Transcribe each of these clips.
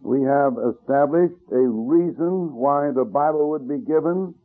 we have established a reason why the Bible would be given.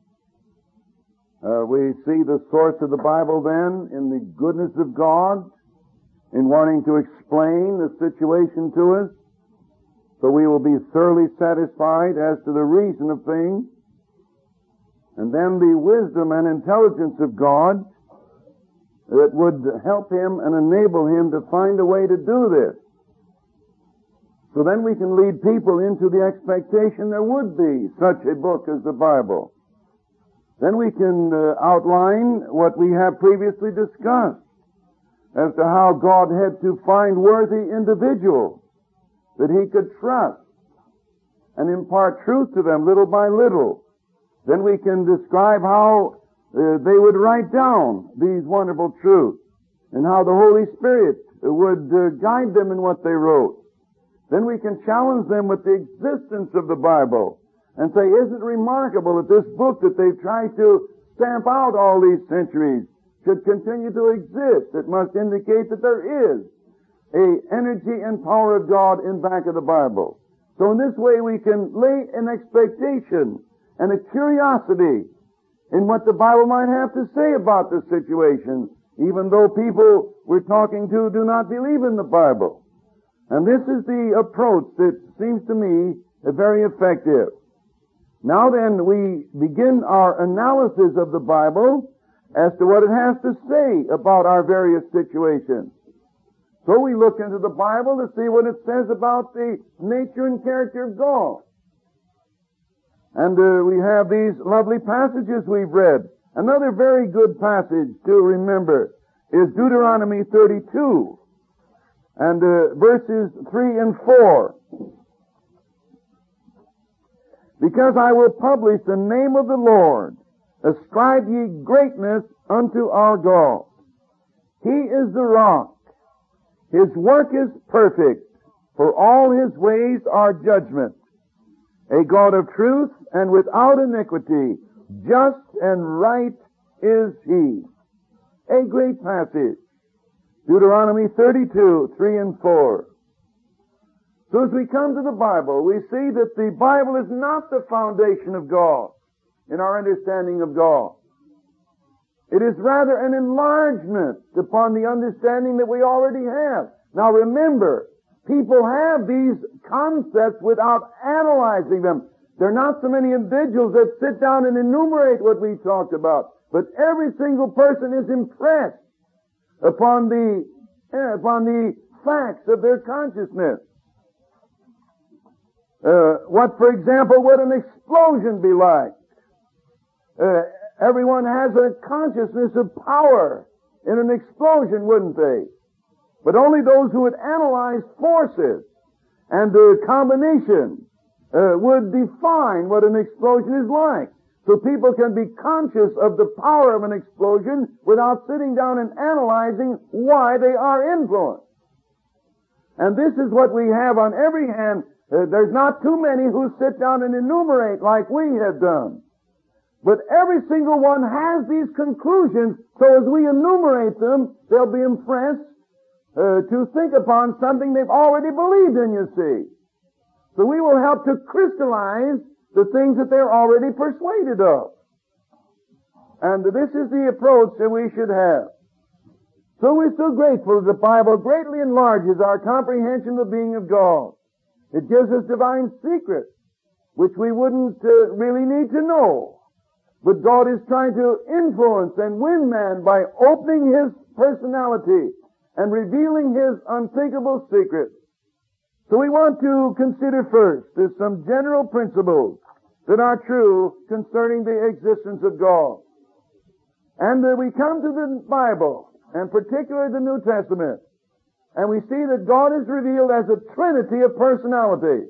We see the source of the Bible then in the goodness of God, in wanting to explain the situation to us, so we will be thoroughly satisfied as to the reason of things. And then the wisdom and intelligence of God that would help him and enable him to find a way to do this. So then we can lead people into the expectation there would be such a book as the Bible. Then we can outline what we have previously discussed as to how God had to find worthy individuals that he could trust and impart truth to them little by little. Then we can describe how they would write down these wonderful truths and how the Holy Spirit would guide them in what they wrote. Then we can challenge them with the existence of the Bible and say, isn't it remarkable that this book that they've tried to stamp out all these centuries should continue to exist? It must indicate that there is a energy and power of God in back of the Bible. So in this way we can lay an expectation and a curiosity in what the Bible might have to say about the situation, even though people we're talking to do not believe in the Bible. And this is the approach that seems to me very effective. Now then, we begin our analysis of the Bible as to what it has to say about our various situations. So we look into the Bible to see what it says about the nature and character of God. And we have these lovely passages we've read. Another very good passage to remember is Deuteronomy 32. And verses 3 and 4. Because I will publish the name of the Lord, ascribe ye greatness unto our God. He is the rock. His work is perfect, for all his ways are judgment. A God of truth and without iniquity, just and right is he. A great passage. Deuteronomy 32, 3 and 4. So as we come to the Bible, we see that the Bible is not the foundation of God in our understanding of God. It is rather an enlargement upon the understanding that we already have. Now remember, people have these concepts without analyzing them. There are not so many individuals that sit down and enumerate what we talked about, but every single person is impressed upon the facts of their consciousness. What, for example, would an explosion be like? Everyone has a consciousness of power in an explosion, wouldn't they? But only those who would analyze forces and the combination would define what an explosion is like. So people can be conscious of the power of an explosion without sitting down and analyzing why they are influenced. And this is what we have on every hand. There's not too many who sit down and enumerate like we have done. But every single one has these conclusions, so as we enumerate them, they'll be impressed to think upon something they've already believed in, you see. So we will help to crystallize the things that they're already persuaded of. And this is the approach that we should have. So we're so grateful that the Bible greatly enlarges our comprehension of the being of God. It gives us divine secrets, which we wouldn't really need to know. But God is trying to influence and win man by opening his personality and revealing his unthinkable secrets. So we want to consider first some general principles that are true concerning the existence of God. And we come to the Bible, and particularly the New Testament, and we see that God is revealed as a trinity of personality.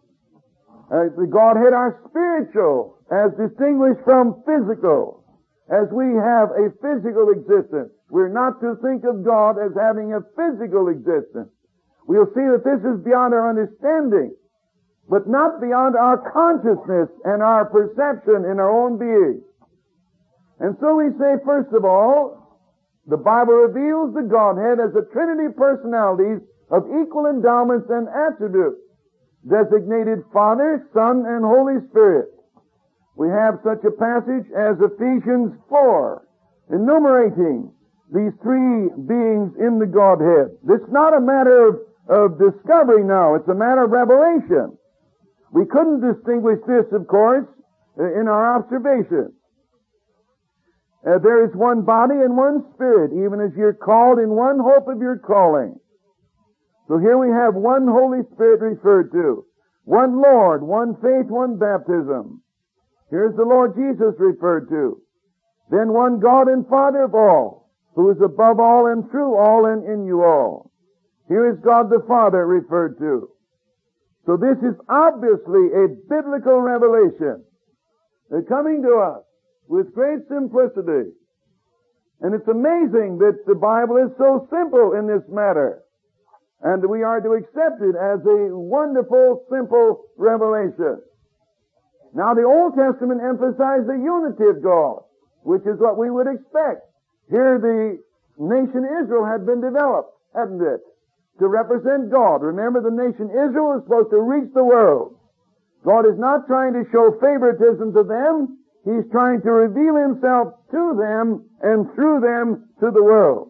The Godhead are spiritual, as distinguished from physical, as we have a physical existence. We're not to think of God as having a physical existence. We'll see that this is beyond our understanding, but not beyond our consciousness and our perception in our own being. And so we say, first of all, the Bible reveals the Godhead as a trinity of personalities of equal endowments and attributes. designated Father, Son, and Holy Spirit. We have such a passage as Ephesians 4, enumerating these three beings in the Godhead. It's not a matter of discovery now. It's a matter of revelation. We couldn't distinguish this, of course, in our observation. There is one body and one Spirit, even as you're called in one hope of your calling. So here we have one Holy Spirit referred to, one Lord, one faith, one baptism. Here's the Lord Jesus referred to. Then one God and Father of all, who is above all and through all and in you all. Here is God the Father referred to. So this is obviously a biblical revelation coming to us with great simplicity. And it's amazing that the Bible is so simple in this matter. And we are to accept it as a wonderful, simple revelation. Now the Old Testament emphasized the unity of God, which is what we would expect. Here the nation Israel had been developed, hadn't it? To represent God. Remember, the nation Israel is supposed to reach the world. God is not trying to show favoritism to them. He's trying to reveal Himself to them and through them to the world.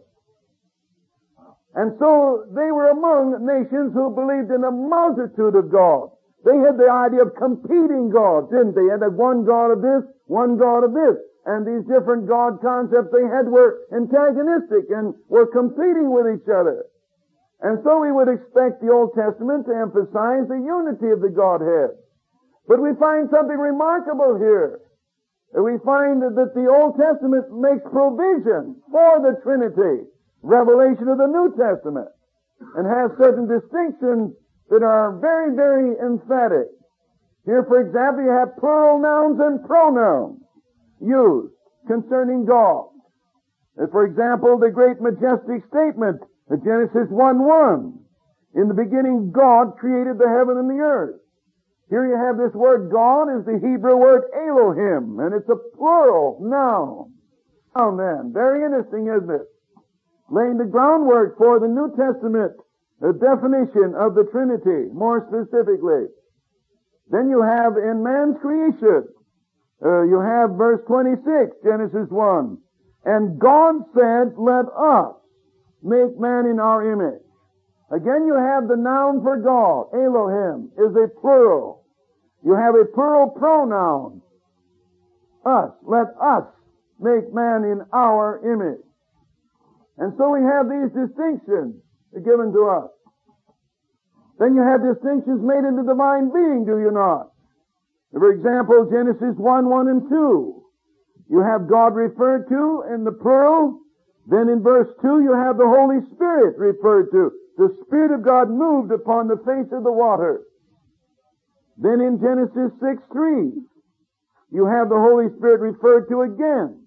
And so they were among nations who believed in a multitude of gods. They had the idea of competing gods, didn't they? And one God of this, one God of this. And these different God concepts they had were antagonistic and were competing with each other. And so we would expect the Old Testament to emphasize the unity of the Godhead. But we find something remarkable here. We find that the Old Testament makes provision for the Trinity, revelation of the New Testament, and has certain distinctions that are very, very emphatic. Here, for example, you have plural nouns and pronouns used concerning God. For example, the great majestic statement, Genesis 1:1. In the beginning, God created the heaven and the earth. Here you have this word God is the Hebrew word Elohim, and it's a plural noun. Now then, very interesting, isn't it? Laying the groundwork for the New Testament definition of the Trinity, more specifically. Then you have in man's creation, you have verse 26, Genesis 1. And God said, let us make man in our image. Again you have the noun for God, Elohim, is a plural. You have a plural pronoun, us. Let us make man in our image. And so we have these distinctions given to us. Then you have distinctions made in the divine being, do you not? For example, Genesis 1:1 and 2. You have God referred to in the plural. Then in verse 2 you have the Holy Spirit referred to. The Spirit of God moved upon the face of the water. Then in Genesis 6:3 you have the Holy Spirit referred to again.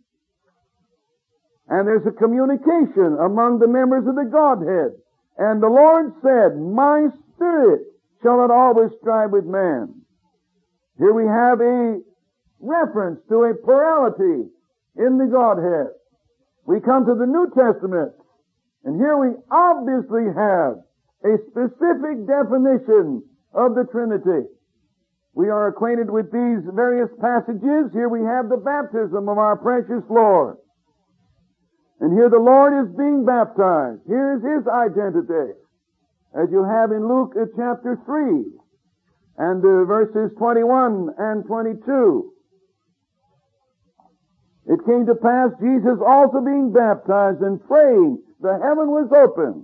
And there's a communication among the members of the Godhead. And the Lord said, my Spirit shall not always strive with man. Here we have a reference to a plurality in the Godhead. We come to the New Testament, and here we obviously have a specific definition of the Trinity. We are acquainted with these various passages. Here we have the baptism of our precious Lord. And here the Lord is being baptized. Here's His identity, as you have in Luke chapter 3 and verses 21 and 22. It came to pass, Jesus also being baptized and praying, the heaven was opened,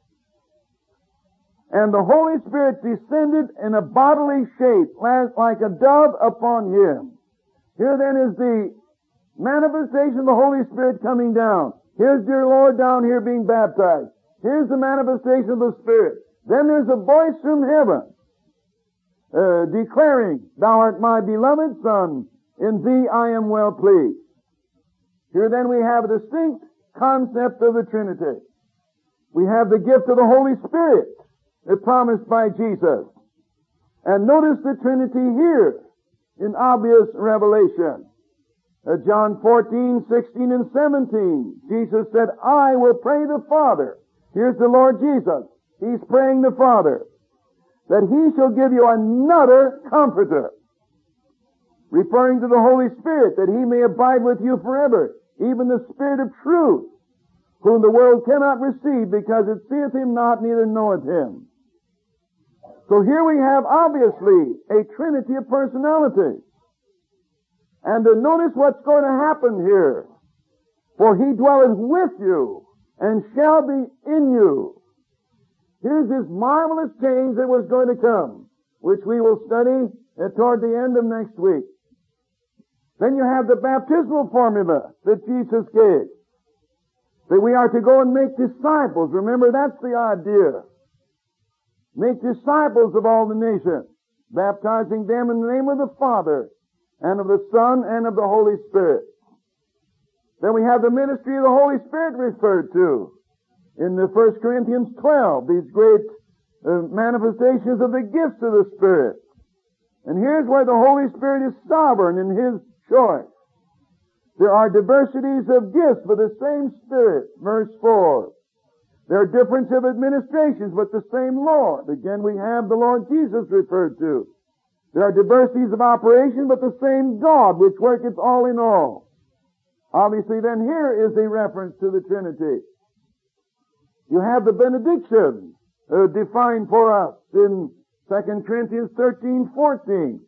and the Holy Spirit descended in a bodily shape like a dove upon Him. Here then is the manifestation of the Holy Spirit coming down. Here's dear Lord down here being baptized. Here's the manifestation of the Spirit. Then there's a voice from heaven declaring, thou art my beloved Son, in thee I am well pleased. Here then we have a distinct concept of the Trinity. We have the gift of the Holy Spirit promised by Jesus. And notice the Trinity here in obvious revelation. John 14, 16, and 17. Jesus said, I will pray the Father. Here's the Lord Jesus. He's praying the Father. that He shall give you another Comforter, referring to the Holy Spirit, that He may abide with you forever, even the Spirit of truth, whom the world cannot receive, because it seeth Him not, neither knoweth Him. So here we have obviously a trinity of personalities. And notice what's going to happen here. For He dwelleth with you, and shall be in you. Here's this marvelous change that was going to come, which we will study toward the end of next week. Then you have the baptismal formula that Jesus gave. That we are to go and make disciples. Remember, that's the idea. Make disciples of all the nations, baptizing them in the name of the Father, and of the Son, and of the Holy Spirit. Then we have the ministry of the Holy Spirit referred to in the 1 Corinthians 12, these great manifestations of the gifts of the Spirit. And here's where the Holy Spirit is sovereign in His choice. There are diversities of gifts for the same Spirit, verse 4. There are difference of administrations, but the same Lord. Again, we have the Lord Jesus referred to. There are diversities of operation, but the same God, which worketh all in all. Obviously, then here is a reference to the Trinity. You have the benediction defined for us in 2 Corinthians 13:14.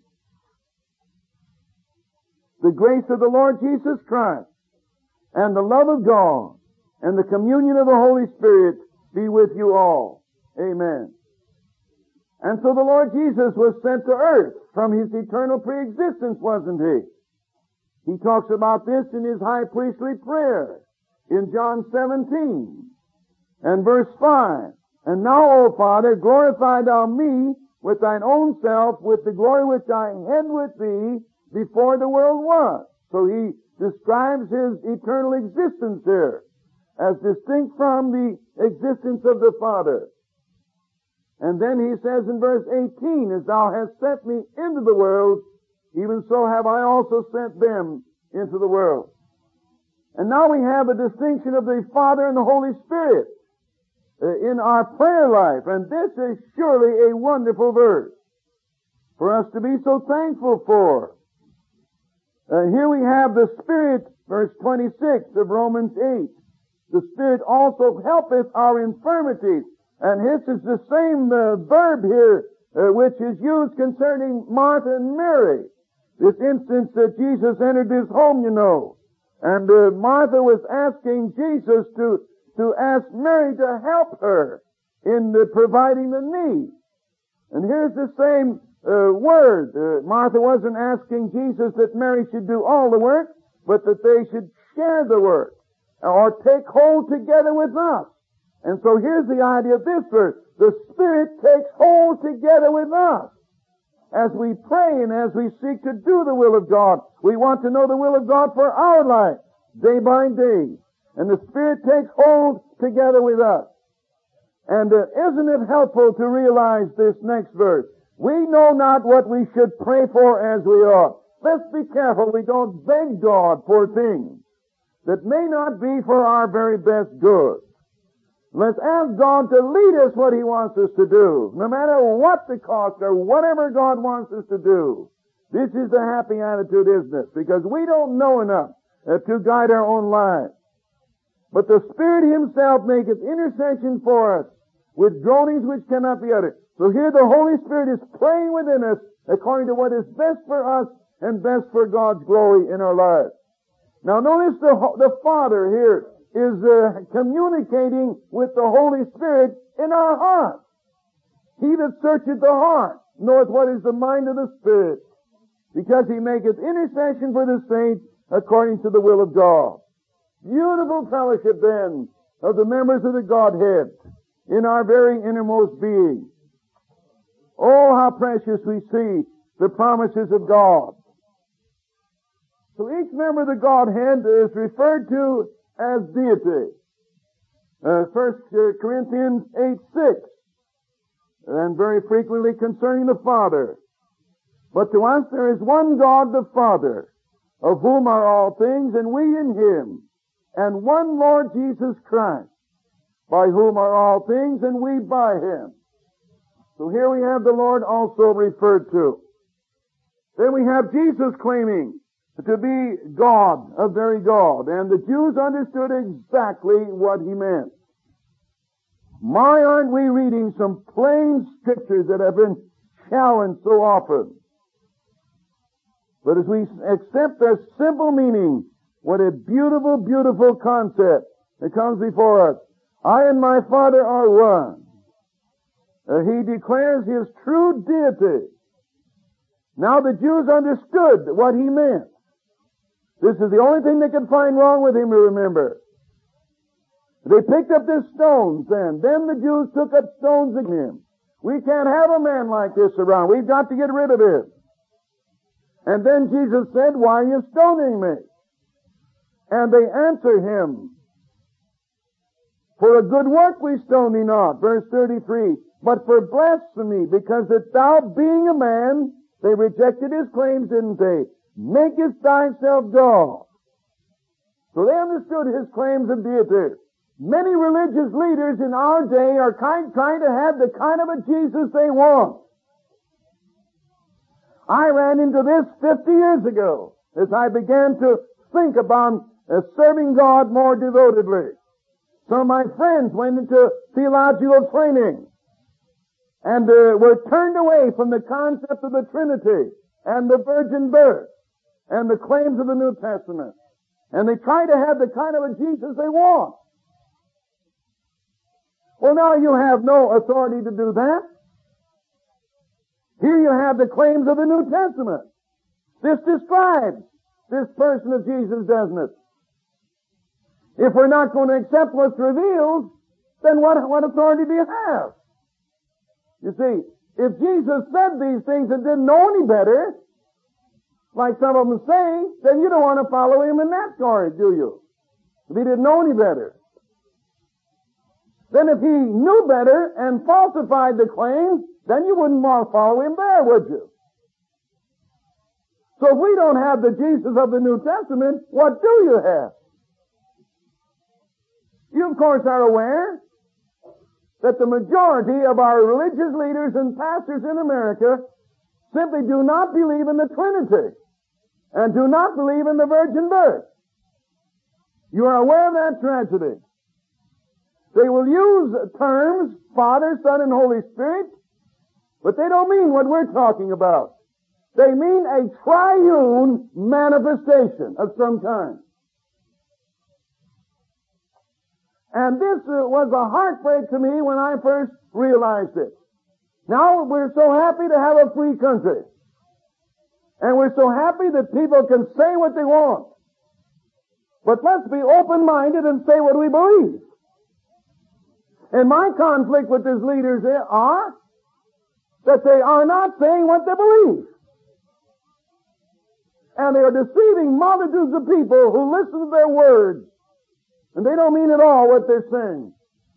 The grace of the Lord Jesus Christ and the love of God and the communion of the Holy Spirit be with you all. Amen. And so the Lord Jesus was sent to earth from His eternal preexistence, wasn't He? He talks about this in His high priestly prayer in John 17 and verse 5. And now, O Father, glorify Thou me with Thine own self, with the glory which I had with Thee before the world was. So He describes His eternal existence here as distinct from the existence of the Father. And then He says in verse 18, As Thou hast sent me into the world, even so have I also sent them into the world. And now we have a distinction of the Father and the Holy Spirit in our prayer life. And this is surely a wonderful verse for us to be so thankful for. Here we have the Spirit, verse 26 of Romans 8. The Spirit also helpeth our infirmities. And this is the same verb here which is used concerning Martha and Mary. This instance that Jesus entered his home, you know. And Martha was asking Jesus to ask Mary to help her in providing the need. And here's the same word. Martha wasn't asking Jesus that Mary should do all the work, but that they should share the work or take hold together with us. And so here's the idea of this verse. The Spirit takes hold together with us. As we pray and as we seek to do the will of God, we want to know the will of God for our life, day by day. And the Spirit takes hold together with us. And isn't it helpful to realize this next verse? We know not what we should pray for as we ought. Let's be careful we don't beg God for things that may not be for our very best good. Let's ask God to lead us what He wants us to do, no matter what the cost or whatever God wants us to do. This is the happy attitude, isn't it? Because we don't know enough to guide our own lives. But the Spirit Himself maketh intercession for us with groanings which cannot be uttered. So here the Holy Spirit is praying within us according to what is best for us and best for God's glory in our lives. Now notice the Father here is communicating with the Holy Spirit in our heart. He that searcheth the heart knoweth what is the mind of the Spirit, because He maketh intercession for the saints according to the will of God. Beautiful fellowship then of the members of the Godhead in our very innermost being. Oh, how precious we see the promises of God. So each member of the Godhead is referred to as deity. 1 Corinthians 8:6, and very frequently concerning the Father. But to us there is one God, the Father, of whom are all things, and we in Him, and one Lord Jesus Christ, by whom are all things, and we by Him. So here we have the Lord also referred to. Then we have Jesus claiming to be God, a very God. And the Jews understood exactly what he meant. My, aren't we reading some plain scriptures that have been challenged so often? But as we accept their simple meaning, what a beautiful, beautiful concept that comes before us. I and my Father are one. He declares his true deity. Now the Jews understood what he meant. This is the only thing they could find wrong with him, you remember. They picked up their stones then. Then the Jews took up stones against him. We can't have a man like this around. We've got to get rid of him. And then Jesus said, why are you stoning me? And they answer him, for a good work we stone thee not. Verse 33, but for blasphemy, because that thou being a man, they rejected his claims, didn't they? Makest thyself God. So they understood his claims of deity. Many religious leaders in our day are trying to have the kind of a Jesus they want. I ran into this 50 years ago as I began to think about serving God more devotedly. Some of my friends went into theological training and were turned away from the concept of the Trinity and the virgin birth and the claims of the New Testament. And they try to have the kind of a Jesus they want. Well, now you have no authority to do that. Here you have the claims of the New Testament. This describes this person of Jesus, doesn't it? If we're not going to accept what's revealed, then what authority do you have? You see, if Jesus said these things and didn't know any better, like some of them say, then you don't want to follow him in that story, do you? If he didn't know any better. Then if he knew better and falsified the claim, then you wouldn't want to follow him there, would you? So if we don't have the Jesus of the New Testament, what do you have? You, of course, are aware that the majority of our religious leaders and pastors in America simply do not believe in the Trinity and do not believe in the virgin birth. You are aware of that tragedy. They will use terms, Father, Son, and Holy Spirit, but they don't mean what we're talking about. They mean a triune manifestation of some kind. And this was a heartbreak to me when I first realized it. Now we're so happy to have a free country. And we're so happy that people can say what they want. But let's be open-minded and say what we believe. And my conflict with these leaders are that they are not saying what they believe. And they are deceiving multitudes of people who listen to their words. And they don't mean at all what they're saying.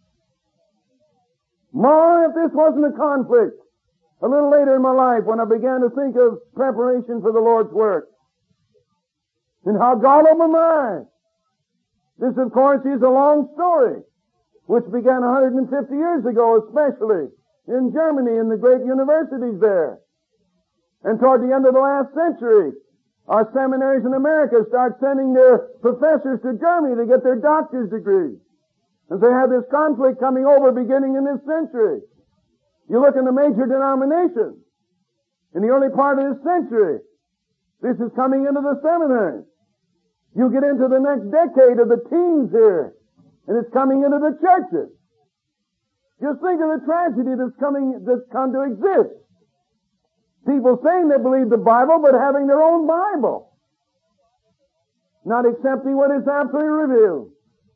My, if this wasn't a conflict, a little later in my life when I began to think of preparation for the Lord's work. And how God opened my eyes. This, of course, is a long story, which began 150 years ago, especially in Germany, in the great universities there. And toward the end of the last century, our seminaries in America start sending their professors to Germany to get their doctor's degrees. And they have this conflict coming over beginning in this century. You look in the major denominations. In the early part of this century, this is coming into the seminaries. You get into the next decade of the teens here, and it's coming into the churches. Just think of the tragedy that's come to exist. People saying they believe the Bible, but having their own Bible. Not accepting what is absolutely revealed.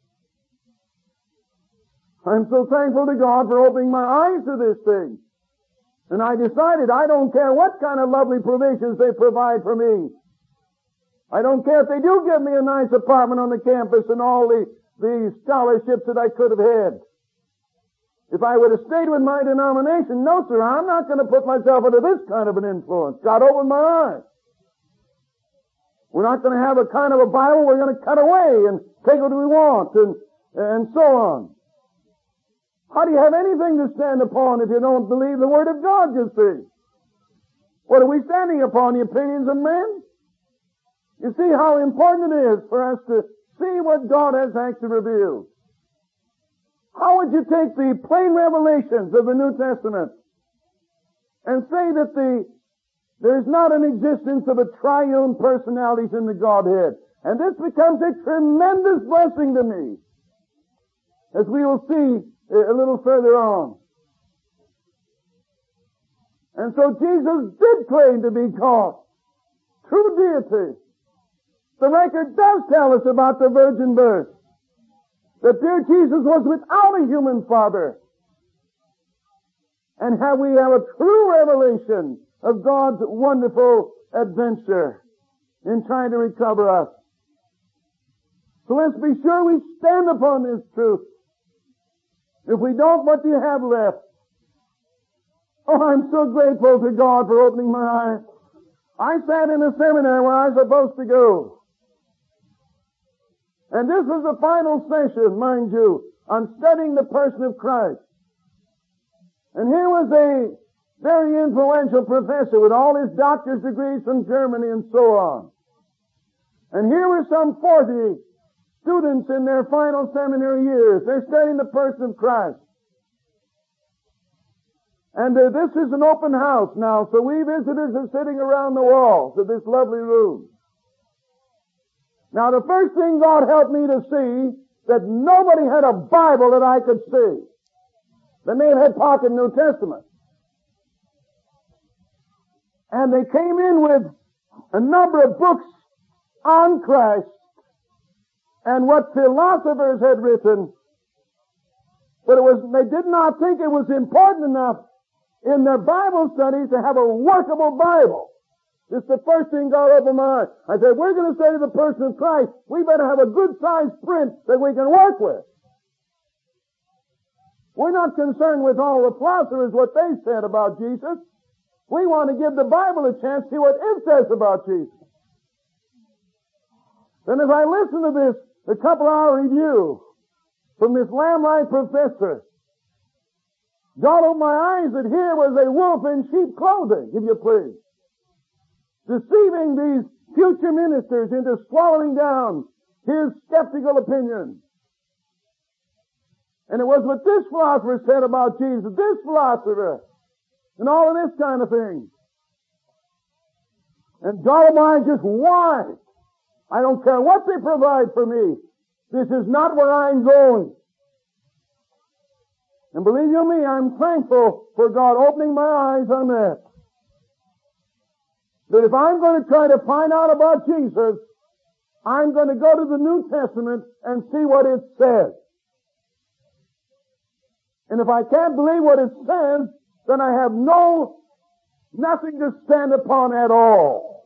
I'm so thankful to God for opening my eyes to this thing. And I decided I don't care what kind of lovely provisions they provide for me. I don't care if they do give me a nice apartment on the campus and all the scholarships that I could have had. If I would have stayed with my denomination, no sir, I'm not going to put myself under this kind of an influence. God opened my eyes. We're not going to have a kind of a Bible we're going to cut away and take what we want and so on. How do you have anything to stand upon if you don't believe the Word of God, you see? What are we standing upon? The opinions of men? You see how important it is for us to see what God has actually revealed. How would you take the plain revelations of the New Testament and say that there's not an existence of a triune personalities in the Godhead? And this becomes a tremendous blessing to me, as we will see a little further on. And so Jesus did claim to be God, true deity. The record does tell us about the virgin birth, that dear Jesus was without a human father. And we have a true revelation of God's wonderful adventure in trying to recover us. So let's be sure we stand upon this truth. If we don't, what do you have left? Oh, I'm so grateful to God for opening my eyes. I sat in a seminary where I was supposed to go. And this was the final session, mind you, on studying the person of Christ. And here was a very influential professor with all his doctor's degrees from Germany and so on. And here were some 40 students in their final seminary years. They're studying the person of Christ. And this is an open house now, so we visitors are sitting around the walls of this lovely room. Now the first thing God helped me to see, that nobody had a Bible that I could see. They may have had pocket New Testament. And they came in with a number of books on Christ and what philosophers had written, but they did not think it was important enough in their Bible studies to have a workable Bible. This is the first thing got over my eyes. I said, we're going to study the person of Christ. We better have a good-sized print that we can work with. We're not concerned with all the philosophers, what they said about Jesus. We want to give the Bible a chance to see what it says about Jesus. Then as I listened to this, a couple-hour review from this Lambright professor, God opened my eyes that here was a wolf in sheep clothing, if you please, deceiving these future ministers into swallowing down his skeptical opinions. And it was what this philosopher said about Jesus, this philosopher, and all of this kind of thing. And God of mine, just why? I don't care what they provide for me. This is not where I'm going. And believe you me, I'm thankful for God opening my eyes on that. That if I'm going to try to find out about Jesus, I'm going to go to the New Testament and see what it says. And if I can't believe what it says, then I have nothing to stand upon at all.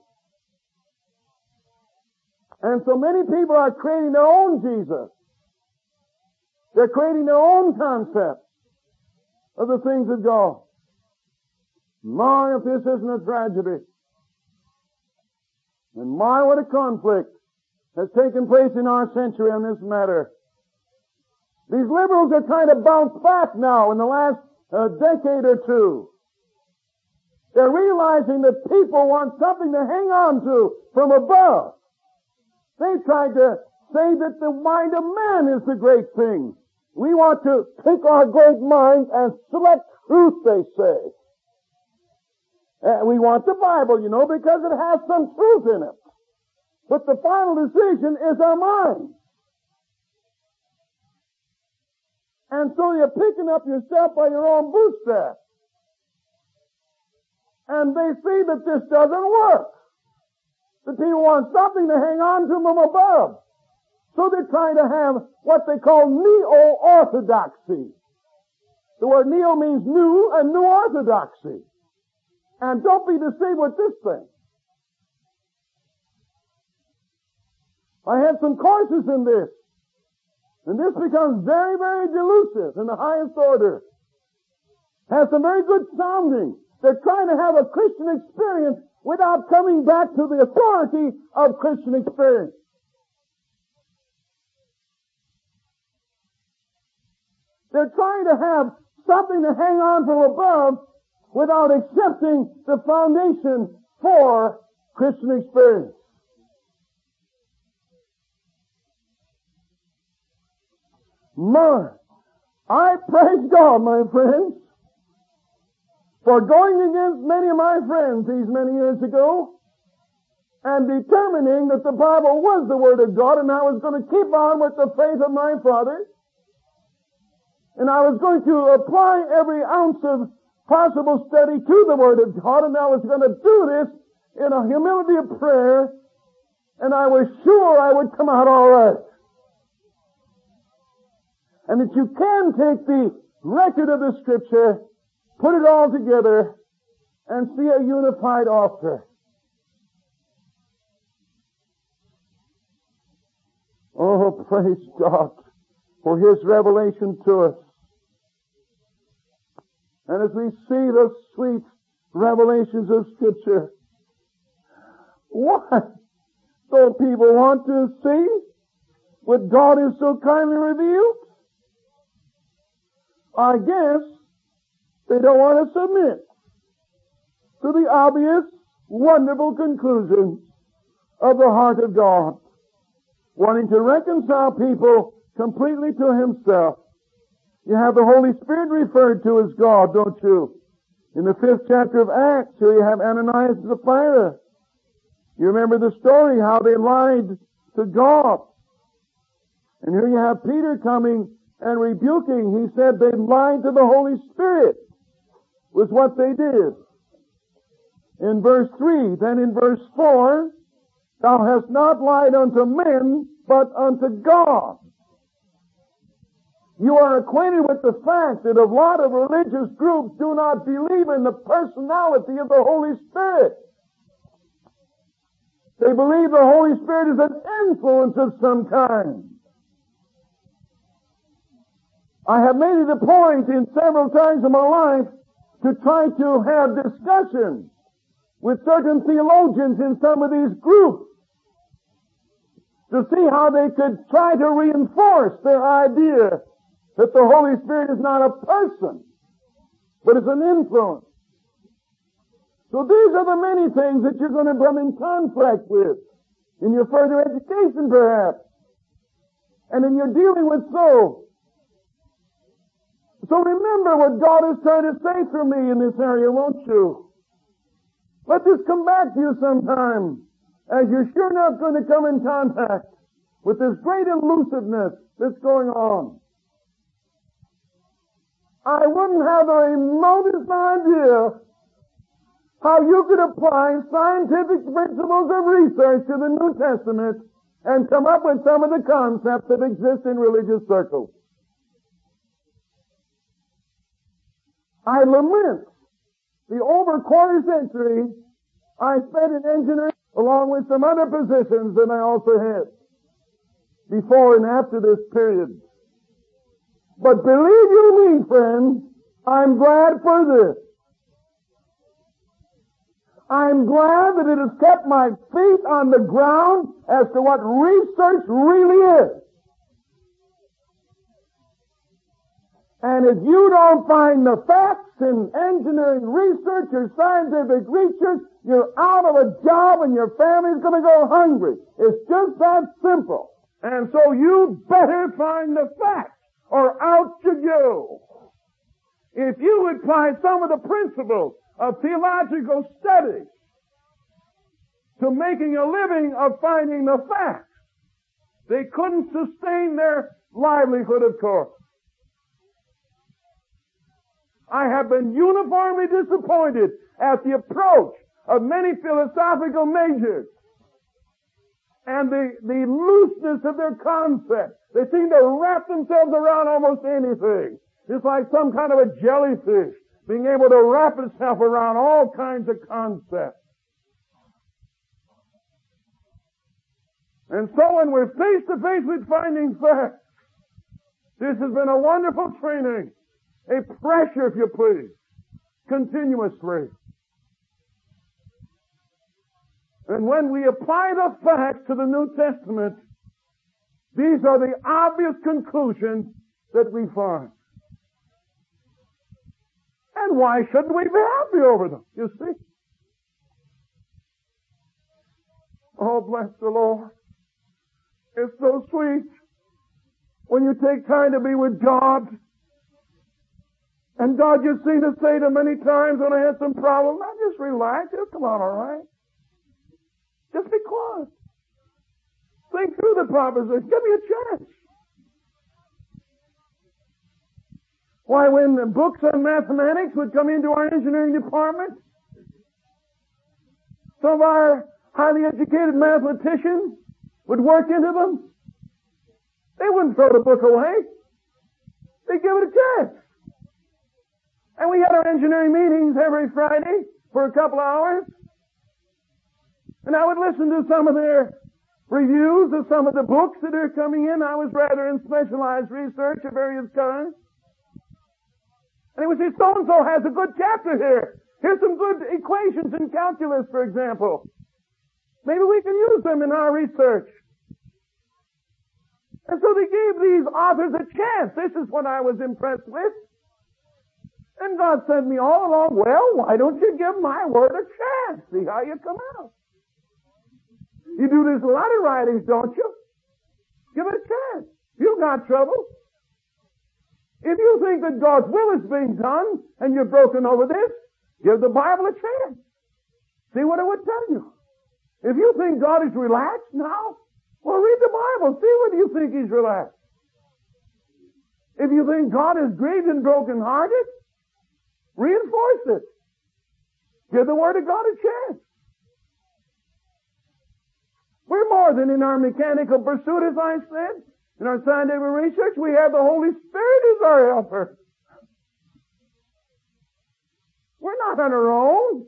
And so many people are creating their own Jesus. They're creating their own concepts of the things of God. My, if this isn't a tragedy. And my, what a conflict has taken place in our century on this matter. These liberals are trying to bounce back now in the last decade or two. They're realizing that people want something to hang on to from above. They tried to say that the mind of man is the great thing. We want to take our great mind and select truth, they say. We want the Bible, because it has some truth in it. But the final decision is our mind. And so you're picking up yourself by your own bootstraps. And they see that this doesn't work. The people want something to hang on to from above. So they're trying to have what they call neo-orthodoxy. The word neo means new and new orthodoxy. And don't be deceived with this thing. I had some courses in this. And this becomes very, very delusive in the highest order. Has some very good sounding. They're trying to have a Christian experience without coming back to the authority of Christian experience. They're trying to have something to hang on from above without accepting the foundation for Christian experience. I praise God, my friends, for going against many of my friends these many years ago and determining that the Bible was the Word of God, and I was going to keep on with the faith of my fathers, and I was going to apply every ounce of possible study to the Word of God, and I was going to do this in a humility of prayer, and I was sure I would come out all right. And that you can take the record of the Scripture, put it all together, and see a unified author. Oh, praise God for His revelation to us. And as we see the sweet revelations of Scripture, why don't people want to see what God has so kindly revealed? I guess they don't want to submit to the obvious, wonderful conclusions of the heart of God, wanting to reconcile people completely to Himself. You have the Holy Spirit referred to as God, don't you? In the 5th chapter of Acts, here you have Ananias and Sapphira. You remember the story, how they lied to God. And here you have Peter coming and rebuking. He said they lied to the Holy Spirit, was what they did. In verse 3, then in verse 4, thou hast not lied unto men, but unto God. You are acquainted with the fact that a lot of religious groups do not believe in the personality of the Holy Spirit. They believe the Holy Spirit is an influence of some kind. I have made it a point in several times in my life to try to have discussions with certain theologians in some of these groups to see how they could try to reinforce their idea that the Holy Spirit is not a person, but is an influence. So these are the many things that you're going to come in conflict with in your further education, perhaps, and in your dealing with souls. So remember what God is trying to say through me in this area, won't you? Let this come back to you sometime, as you're sure not going to come in contact with this great elusiveness that's going on. I wouldn't have the remotest idea how you could apply scientific principles of research to the New Testament and come up with some of the concepts that exist in religious circles. I lament the over quarter century I spent in engineering along with some other positions that I also had before and after this period. But believe you me, friends, I'm glad for this. I'm glad that it has kept my feet on the ground as to what research really is. And if you don't find the facts in engineering research or scientific research, you're out of a job and your family's going to go hungry. It's just that simple. And so you better find the facts or out you go. If you would apply some of the principles of theological study to making a living of finding the facts, they couldn't sustain their livelihood, of course. I have been uniformly disappointed at the approach of many philosophical majors and the looseness of their concepts. They seem to wrap themselves around almost anything. It's like some kind of a jellyfish being able to wrap itself around all kinds of concepts. And so when we're face to face with finding facts, this has been a wonderful training. A pressure, if you please, continuously. And when we apply the facts to the New Testament, these are the obvious conclusions that we find. And why shouldn't we be happy over them? You see? Oh, bless the Lord. It's so sweet when you take time to be with God. And God just seemed to say to many times when I had some problems, now just relax, it'll come out all right. Just be quiet. Think through the proposition. Give me a chance. Why, when the books on mathematics would come into our engineering department, some of our highly educated mathematicians would work into them. They wouldn't throw the book away. They'd give it a chance. And we had our engineering meetings every Friday for a couple of hours. And I would listen to some of their reviews of some of the books that are coming in. I was rather in specialized research of various kinds. And he would say, so-and-so has a good chapter here. Here's some good equations in calculus, for example. Maybe we can use them in our research. And so they gave these authors a chance. This is what I was impressed with. And God sent me all along, well, why don't you give my word a chance? See how you come out. You do this letter writings, don't you? Give it a chance. You've got trouble. If you think that God's will is being done and you're broken over this, give the Bible a chance. See what it would tell you. If you think God is relaxed now, well, read the Bible. See whether you think He's relaxed. If you think God is grieved and brokenhearted, reinforce it. Give the Word of God a chance. We're more than in our mechanical pursuit, as I said. In our scientific research, we have the Holy Spirit as our helper. We're not on our own.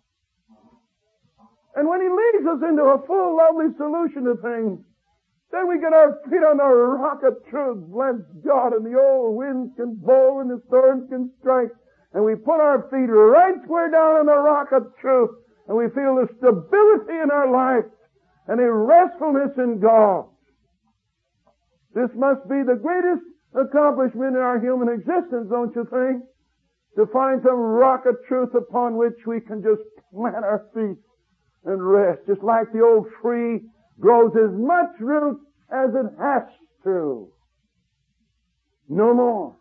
And when He leads us into a full, lovely solution of things, then we get our feet on the rock of truth, bless God, and the old winds can blow and the storms can strike, and we put our feet right square down on the rock of truth, and we feel the stability in our life and a restfulness in God. This must be the greatest accomplishment in our human existence, don't you think? To find some rock of truth upon which we can just plant our feet and rest, just like the old tree grows as much root as it has to. No more.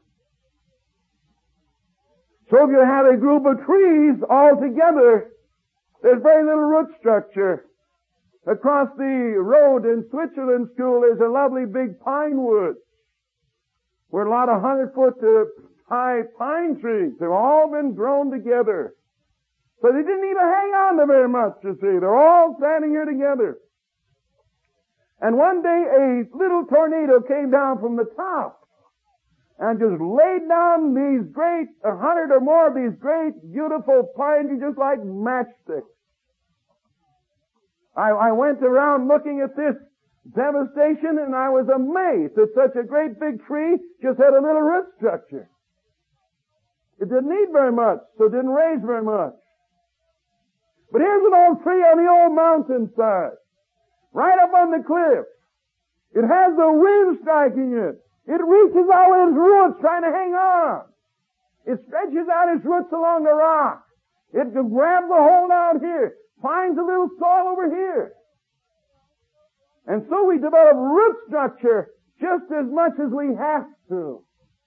So if you have a group of trees all together, there's very little root structure. Across the road in Switzerland School is a lovely big pine wood where a lot of 100-foot high pine trees have all been grown together. So they didn't even hang on to very much, you see. They're all standing here together. And one day a little tornado came down from the top and just laid down these great, 100 or more of these great, beautiful pine trees just like matchsticks. I went around looking at this devastation and I was amazed that such a great big tree just had a little root structure. It didn't need very much, so it didn't raise very much. But here's an old tree on the old mountainside, right up on the cliff. It has the wind striking it. It reaches out with its roots trying to hang on. It stretches out its roots along the rock. It can grab the hold out here, finds a little soil over here. And so we develop root structure just as much as we have to.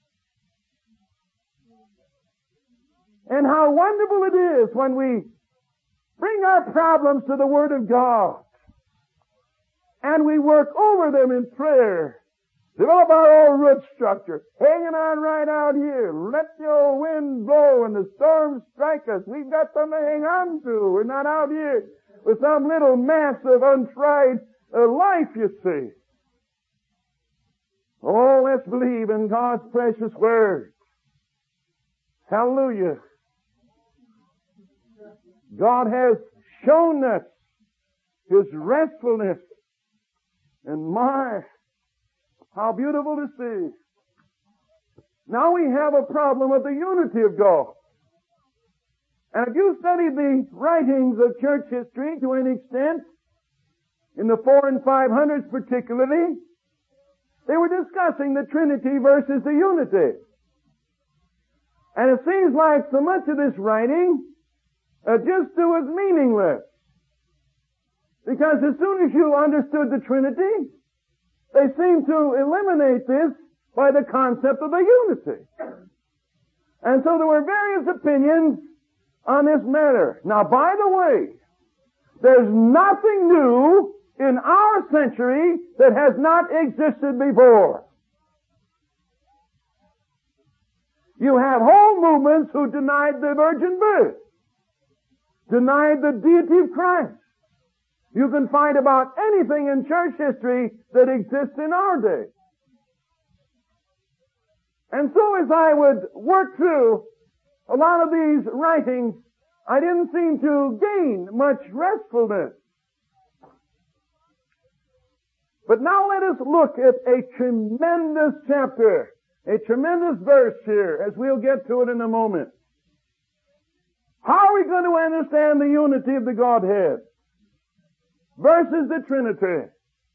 And how wonderful it is when we bring our problems to the Word of God and we work over them in prayer. Develop our own root structure, hanging on right out here. Let the old wind blow and the storms strike us. We've got something to hang on to. We're not out here with some little mass of untried life, you see. Oh, let's believe in God's precious Word. Hallelujah. God has shown us His restfulness, and how beautiful to see. Now we have a problem of the unity of God. And if you study the writings of church history to any extent, in the 400s and 500s particularly, they were discussing the Trinity versus the unity. And it seems like so much of this writing just was meaningless. Because as soon as you understood the Trinity, they seem to eliminate this by the concept of the unity. And so there were various opinions on this matter. Now, by the way, there's nothing new in our century that has not existed before. You have whole movements who denied the virgin birth, denied the deity of Christ. You can find about anything in church history that exists in our day. And so as I would work through a lot of these writings, I didn't seem to gain much restfulness. But now let us look at a tremendous chapter, a tremendous verse here, as we'll get to it in a moment. How are we going to understand the unity of the Godhead versus the Trinity?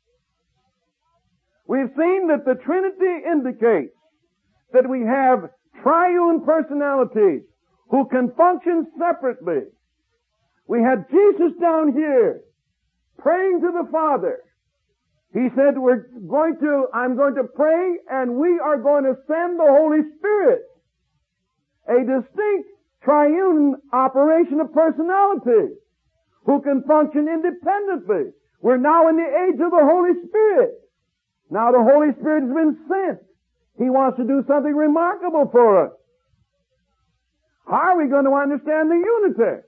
We've seen that the Trinity indicates that we have triune personalities who can function separately. We had Jesus down here praying to the Father. He said, I'm going to pray and we are going to send the Holy Spirit. A distinct triune operation of personality who can function independently. We're now in the age of the Holy Spirit. Now the Holy Spirit has been sent. He wants to do something remarkable for us. How are we going to understand the unity?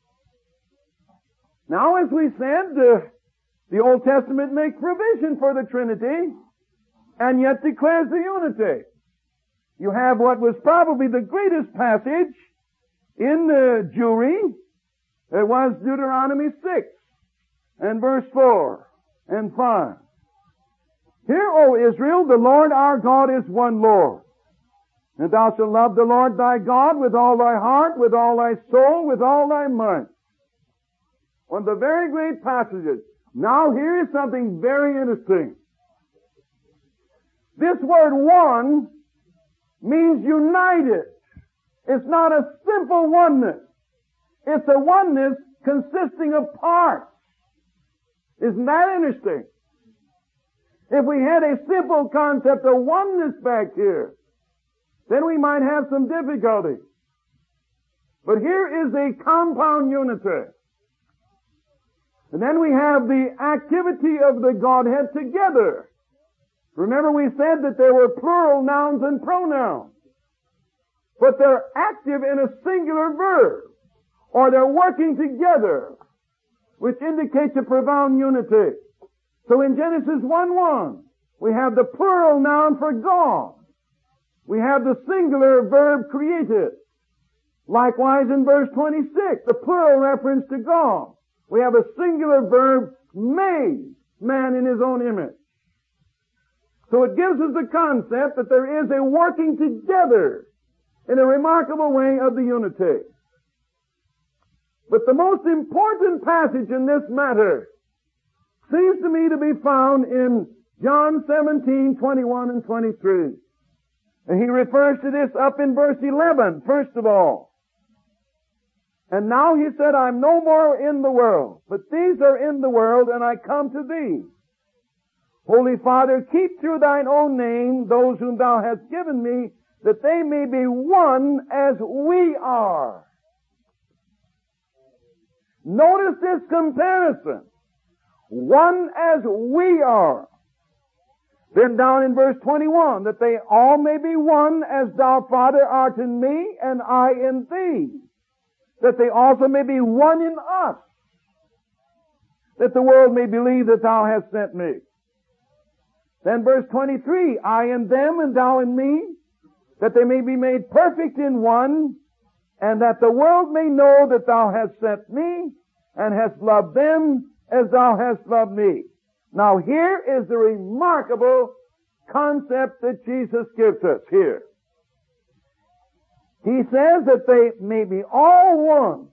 Now, as we said, the Old Testament makes provision for the Trinity and yet declares the unity. You have what was probably the greatest passage in the Jewry. It was Deuteronomy 6 and verse 4 and 5. Hear, O Israel, the Lord our God is one Lord. And thou shalt love the Lord thy God with all thy heart, with all thy soul, with all thy might. One of the very great passages. Now here is something very interesting. This word one means united. It's not a simple oneness. It's a oneness consisting of parts. Isn't that interesting? If we had a simple concept of oneness back here, then we might have some difficulty. But here is a compound unity. And then we have the activity of the Godhead together. Remember we said that there were plural nouns and pronouns. But they're active in a singular verb. Or they're working together, which indicates a profound unity. So in Genesis 1:1, we have the plural noun for God. We have the singular verb created. Likewise in verse 26, the plural reference to God. We have a singular verb made man in his own image. So it gives us the concept that there is a working together in a remarkable way of the unity. But the most important passage in this matter seems to me to be found in John 17:21 and 23. And he refers to this up in verse 11, first of all. And now he said, I'm no more in the world, but these are in the world, and I come to thee. Holy Father, keep through thine own name those whom thou hast given me, that they may be one as we are. Notice this comparison. One as we are. Then down in verse 21, that they all may be one as thou, Father, art in me, and I in thee. That they also may be one in us. That the world may believe that thou hast sent me. Then verse 23, I in them and thou in me, that they may be made perfect in one, and that the world may know that thou hast sent me, and hast loved them as thou hast loved me. Now here is the remarkable concept that Jesus gives us here. He says that they may be all one.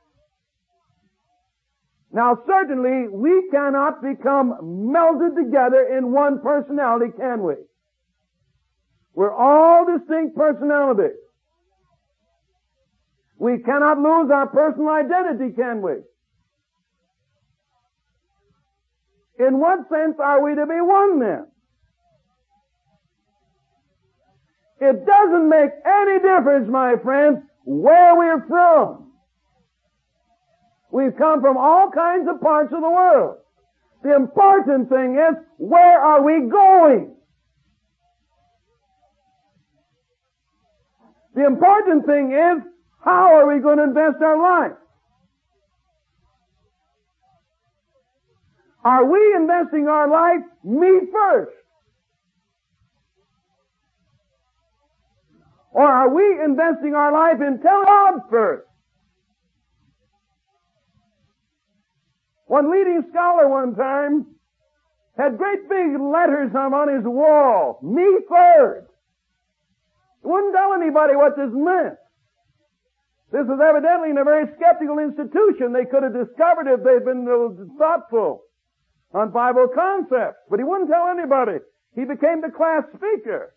Now certainly we cannot become melded together in one personality, can we? We're all distinct personalities. We cannot lose our personal identity, can we? In what sense are we to be one then? It doesn't make any difference, my friends, where we're from. We've come from all kinds of parts of the world. The important thing is, where are we going? The important thing is, how are we going to invest our life? Are we investing our life me first? Or are we investing our life in telling God first? One leading scholar one time had great big letters on his wall, me first. He wouldn't tell anybody what this meant. This was evidently in a very skeptical institution. They could have discovered if they'd been thoughtful on Bible concepts. But he wouldn't tell anybody. He became the class speaker.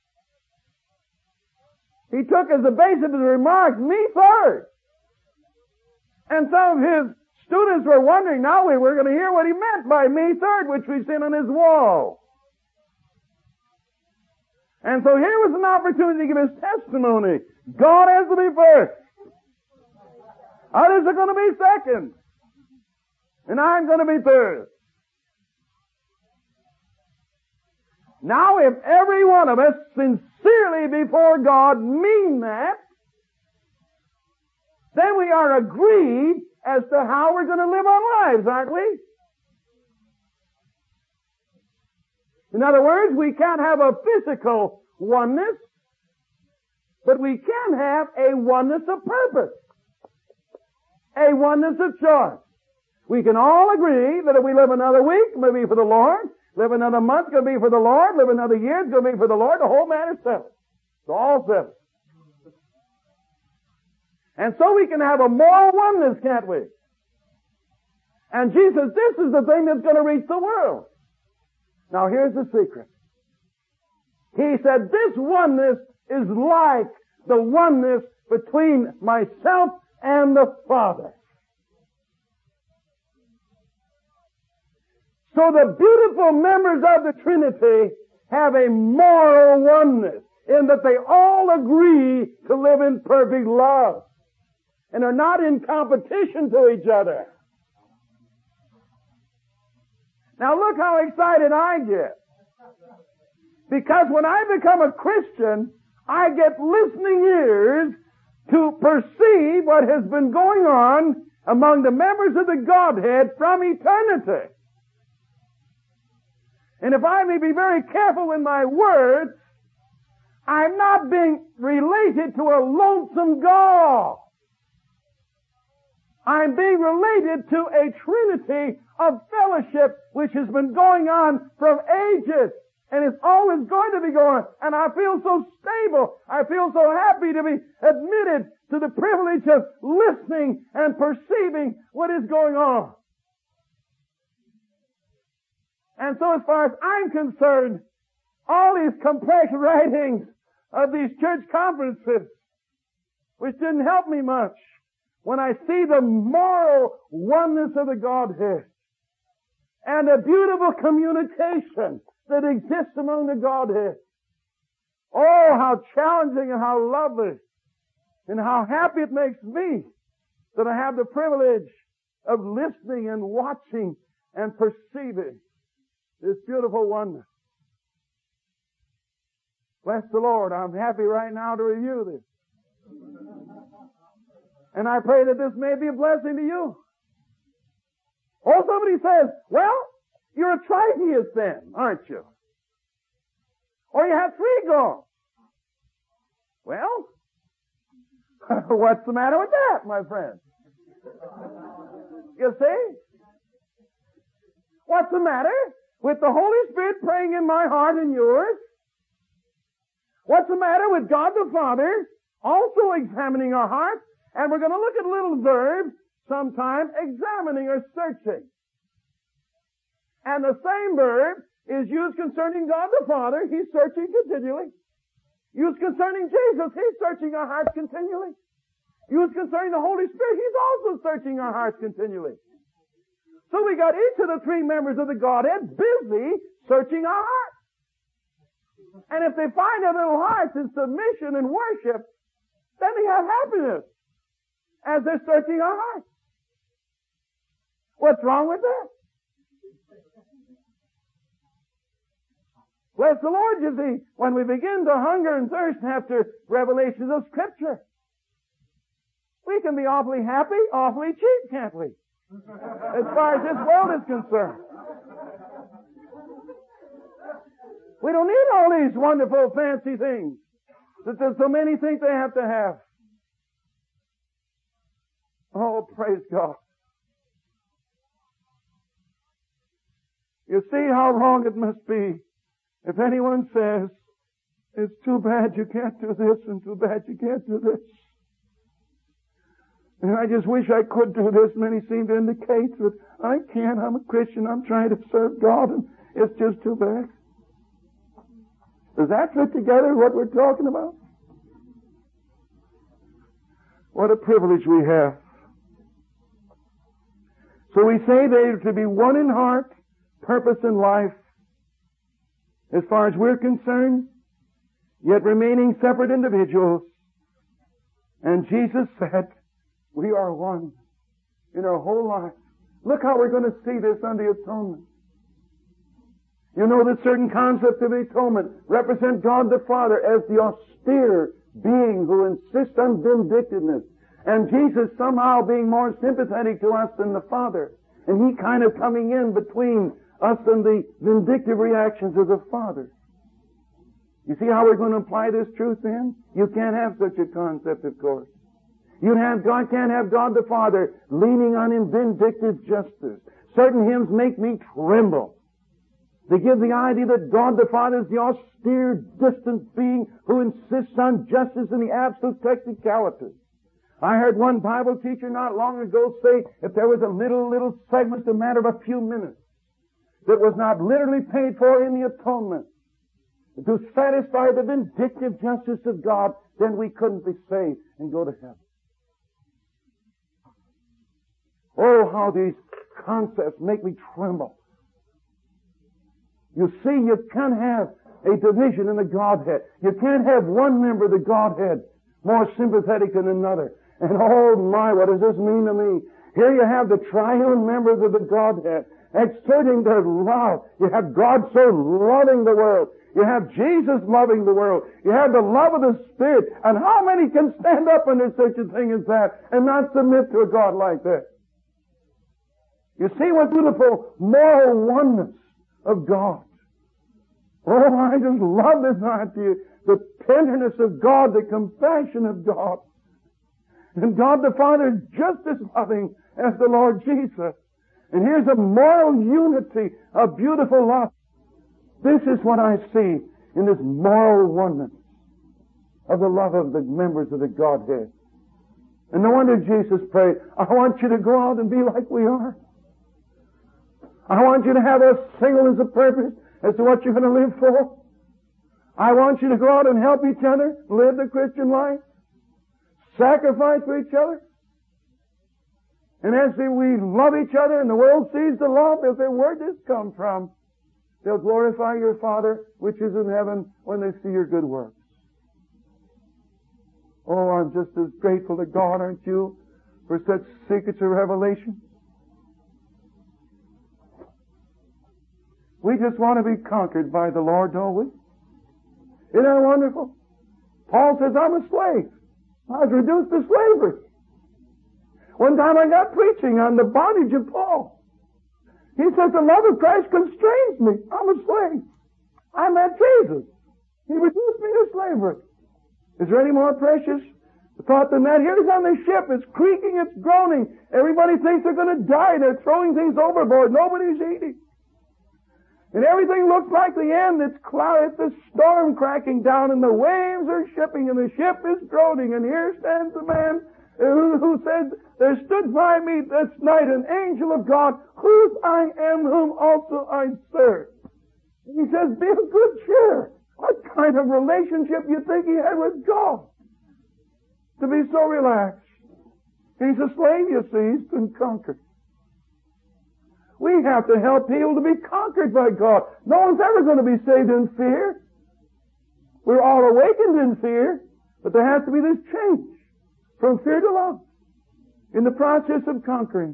He took as the basis of his remarks, me first. And some of his students were wondering, now we were going to hear what he meant by me third, which we've seen on his wall. And so here was an opportunity to give his testimony. God has to be first. Others are going to be second. And I'm going to be third. Now, if every one of us sincerely before God mean that, then we are agreed as to how we're going to live our lives, aren't we? In other words, we can't have a physical oneness, but we can have a oneness of purpose, a oneness of choice. We can all agree that if we live another week, it may be for the Lord. Live another month, it's going to be for the Lord. Live another year, it's going to be for the Lord. The whole matter is settled. It's all settled. And so we can have a moral oneness, can't we? And Jesus, this is the thing that's going to reach the world. Now here's the secret. He said this oneness is like the oneness between myself and the Father. So the beautiful members of the Trinity have a moral oneness in that they all agree to live in perfect love and are not in competition to each other. Now look how excited I get. Because when I become a Christian, I get listening ears to perceive what has been going on among the members of the Godhead from eternity. And if I may be very careful with my words, I'm not being related to a lonesome God. I'm being related to a trinity of fellowship which has been going on from ages. And it's always going to be going. And I feel so stable. I feel so happy to be admitted to the privilege of listening and perceiving what is going on. And so as far as I'm concerned, all these complex writings of these church conferences, which didn't help me much, when I see the moral oneness of the Godhead and the beautiful communication that exists among the Godhead, oh, how challenging and how lovely and how happy it makes me that I have the privilege of listening and watching and perceiving this beautiful oneness. Bless the Lord. I'm happy right now to review this. And I pray that this may be a blessing to you. Or somebody says, well, you're a tritheist then, aren't you? Or you have three gods. Well, what's the matter with that, my friend? You see? What's the matter with the Holy Spirit praying in my heart and yours? What's the matter with God the Father also examining our hearts? And we're going to look at a little verb sometime, examining or searching. And the same verb is used concerning God the Father. He's searching continually. Used concerning Jesus. He's searching our hearts continually. You was concerning the Holy Spirit. He's also searching our hearts continually. So we got each of the three members of the Godhead busy searching our hearts. And if they find their little hearts in submission and worship, then they have happiness as they're searching our hearts. What's wrong with that? Bless the Lord, you see, when we begin to hunger and thirst after revelations of Scripture, we can be awfully happy, awfully cheap, can't we? As far as this world is concerned. We don't need all these wonderful, fancy things that so many think they have to have. Oh, praise God. You see how wrong it must be if anyone says, it's too bad you can't do this and too bad you can't do this. And I just wish I could do this. Many seem to indicate that I can't. I'm a Christian. I'm trying to serve God and it's just too bad. Does that fit together what we're talking about? What a privilege we have. So we say they are to be one in heart, purpose in life, as far as we're concerned, yet remaining separate individuals. And Jesus said, we are one in our whole life. Look how we're going to see this on the atonement. You know that certain concepts of atonement represent God the Father as the austere being who insists on vindictiveness. And Jesus somehow being more sympathetic to us than the Father. And He kind of coming in between us and the vindictive reactions of the Father. You see how we're going to apply this truth then? You can't have such a concept, of course. God can't have God the Father leaning on Him vindictive justice. Certain hymns make me tremble. They give the idea that God the Father is the austere, distant being who insists on justice in the absolute technicality. I heard one Bible teacher not long ago say if there was a little segment, a matter of a few minutes, that was not literally paid for in the atonement to satisfy the vindictive justice of God, then we couldn't be saved and go to heaven. Oh, how these concepts make me tremble. You see, you can't have a division in the Godhead. You can't have one member of the Godhead more sympathetic than another. And oh my, what does this mean to me? Here you have the triune members of the Godhead exerting their love. You have God so loving the world. You have Jesus loving the world. You have the love of the Spirit. And how many can stand up under such a thing as that and not submit to a God like that? You see what beautiful moral oneness of God. Oh, I just love this idea. The tenderness of God, the compassion of God. And God the Father is just as loving as the Lord Jesus. And here's a moral unity, a beautiful love. This is what I see in this moral oneness of the love of the members of the Godhead. And no wonder Jesus prayed, I want you to go out and be like we are. I want you to have a singleness of purpose as to what you're going to live for. I want you to go out and help each other, live the Christian life, sacrifice for each other. And as we love each other and the world sees the love, they'll say, where did this come from? They'll glorify your Father which is in heaven when they see your good works. Oh, I'm just as grateful to God, aren't you, for such secrets of revelation? We just want to be conquered by the Lord, don't we? Isn't that wonderful? Paul says, I'm a slave. I was reduced to slavery. One time I got preaching on the bondage of Paul. He says, the love of Christ constrains me. I'm a slave. I met Jesus. He reduced me to slavery. Is there any more precious thought than that? Here's on the ship. It's creaking. It's groaning. Everybody thinks they're going to die. They're throwing things overboard. Nobody's eating. And everything looks like the end. It's cloud. It's a storm cracking down and the waves are shipping and the ship is groaning. And here stands a man who said, there stood by me this night an angel of God, whose I am, whom also I serve. He says, be of good cheer. What kind of relationship you think he had with God? To be so relaxed. He's a slave, you see. He's been conquered. We have to help people to be conquered by God. No one's ever going to be saved in fear. We're all awakened in fear, but there has to be this change from fear to love in the process of conquering.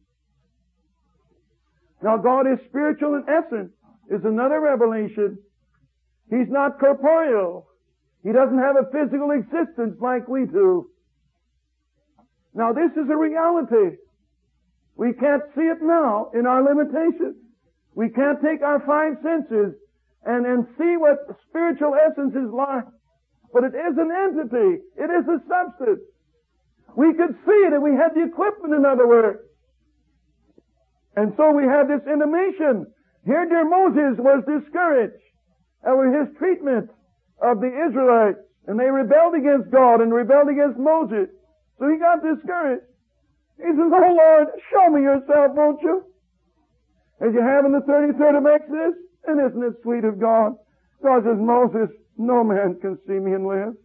Now, God is spiritual in essence is another revelation. He's not corporeal. He doesn't have a physical existence like we do. Now, this is a reality. We can't see it now in our limitations. We can't take our five senses and see what spiritual essence is like. But it is an entity. It is a substance. We could see it if we had the equipment, in other words. And so we have this intimation. Here, dear Moses was discouraged over his treatment of the Israelites. And they rebelled against God and rebelled against Moses. So he got discouraged. He says, "Oh Lord, show me yourself, won't you?" As you have in the 33rd of Exodus. And isn't it sweet of God? God says, "Moses, no man can see me and live."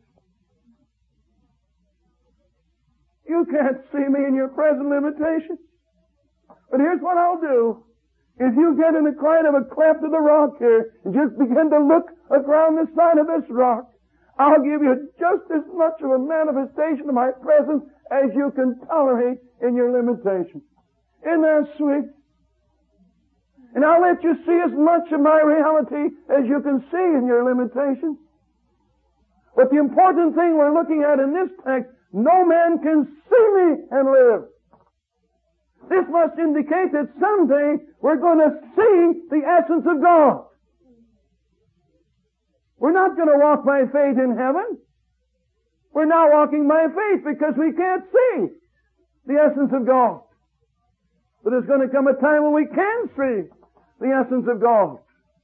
You can't see me in your present limitations. But here's what I'll do. If you get in a kind of a cleft of the rock here and just begin to look around the side of this rock, I'll give you just as much of a manifestation of my presence as you can tolerate in your limitations. Isn't that sweet? And I'll let you see as much of my reality as you can see in your limitations. But the important thing we're looking at in this text, no man can see me and live. This must indicate that someday we're going to see the essence of God. We're not going to walk by faith in heaven. We're now walking by faith because we can't see the essence of God. But there's going to come a time when we can see the essence of God.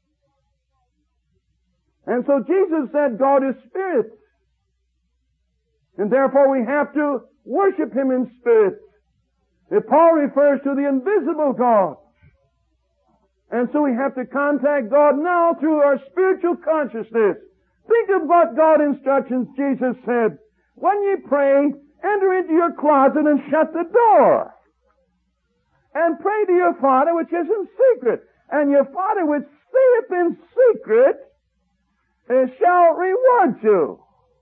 And so Jesus said God is spirit. And therefore we have to worship Him in spirit. If Paul refers to the invisible God. And so we have to contact God now through our spiritual consciousness. Think of what God instructions Jesus said. When you pray, enter into your closet and shut the door. And pray to your Father which is in secret. And your Father which seeth in secret shall reward you.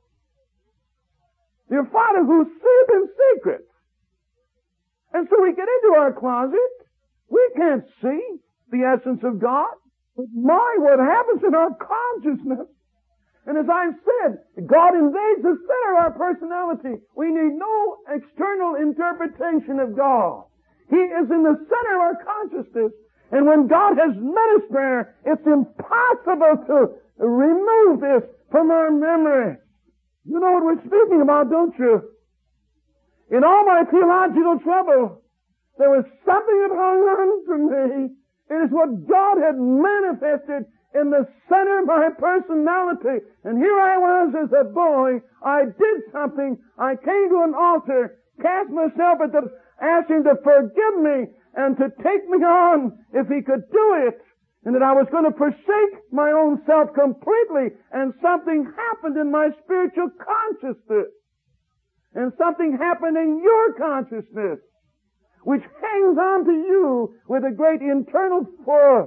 Your Father who seeth in secret. And so we get into our closet. We can't see the essence of God. But my, what happens in our consciousness. And as I said, God invades the center of our personality. We need no external interpretation of God. He is in the center of our consciousness. And when God has met us there, it's impossible to remove this from our memory. You know what we're speaking about, don't you? In all my theological trouble, there was something that hung on to me. It is what God had manifested in the center of my personality. And here I was as a boy. I did something. I came to an altar, cast myself at the, asked Him to forgive me and to take me on if He could do it. And that I was going to forsake my own self completely. And something happened in my spiritual consciousness. And something happened in your consciousness, which hangs on to you with a great internal force.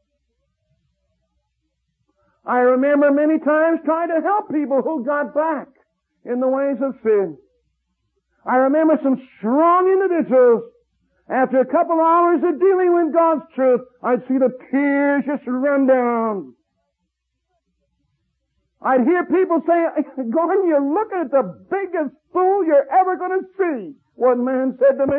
I remember many times trying to help people who got back in the ways of sin. I remember some strong individuals, after a couple hours of dealing with God's truth, I'd see the tears just run down. I'd hear people say, "Gordon, you're looking at the biggest fool you're ever going to see," one man said to me.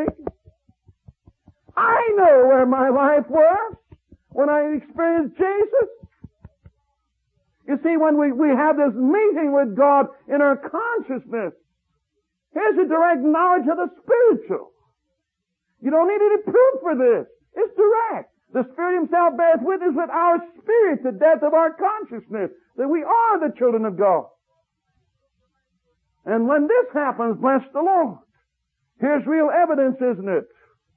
I know where my life was when I experienced Jesus. You see, when we have this meeting with God in our consciousness, here's a direct knowledge of the spiritual. You don't need any proof for this. It's direct. The Spirit Himself bears witness with our spirit, the depth of our consciousness, that we are the children of God. And when this happens, bless the Lord. Here's real evidence, isn't it?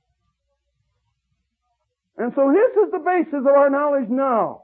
And so this is the basis of our knowledge now.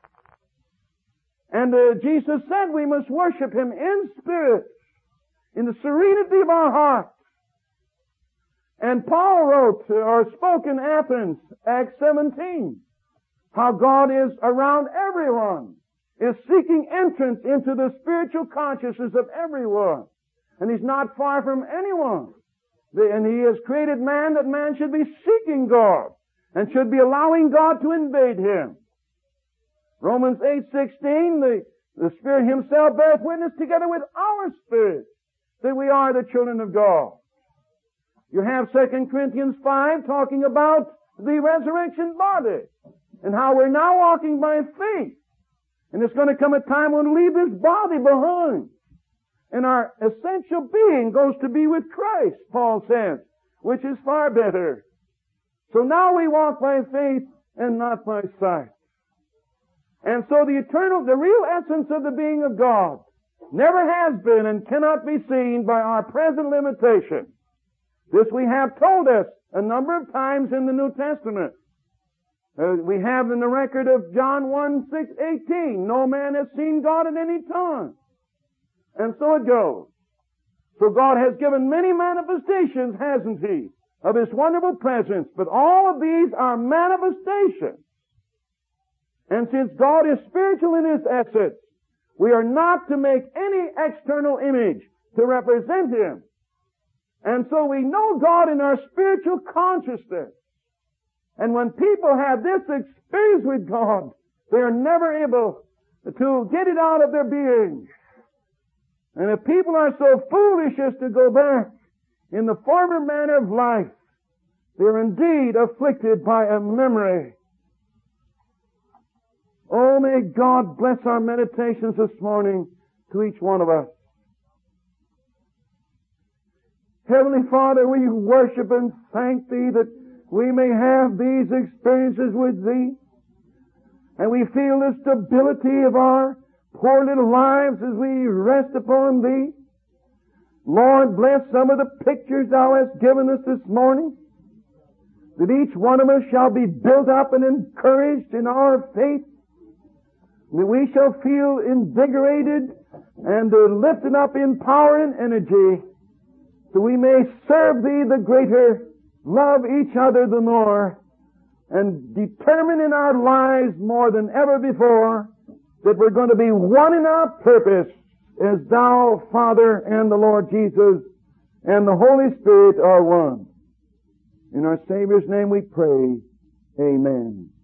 And Jesus said we must worship Him in spirit, in the serenity of our heart. And Paul wrote or spoke in Athens, Acts 17, how God is around everyone, is seeking entrance into the spiritual consciousness of everyone. And He's not far from anyone. And He has created man that man should be seeking God and should be allowing God to invade him. Romans 8:16, the Spirit Himself beareth witness together with our spirit that we are the children of God. You have 2 Corinthians 5 talking about the resurrection body and how we're now walking by faith. And it's going to come a time when we leave this body behind. And our essential being goes to be with Christ, Paul says, which is far better. So now we walk by faith and not by sight. And so the real essence of the being of God never has been and cannot be seen by our present limitation. This we have told us a number of times in the New Testament. We have in the record of John 1:18, no man has seen God at any time. And so it goes. So God has given many manifestations, hasn't He, of His wonderful presence. But all of these are manifestations. And since God is spiritual in His essence, we are not to make any external image to represent Him. And so we know God in our spiritual consciousness. And when people have this experience with God, they are never able to get it out of their being. And if people are so foolish as to go back in the former manner of life, they are indeed afflicted by a memory. Oh, may God bless our meditations this morning to each one of us. Heavenly Father, we worship and thank Thee that we may have these experiences with Thee. And we feel the stability of our poor little lives as we rest upon Thee. Lord, bless some of the pictures Thou hast given us this morning, that each one of us shall be built up and encouraged in our faith, that we shall feel invigorated and lifted up in power and energy, so we may serve Thee the greater, love each other the more, and determine in our lives more than ever before that we're going to be one in our purpose as Thou, Father, and the Lord Jesus and the Holy Spirit are one. In our Savior's name we pray. Amen.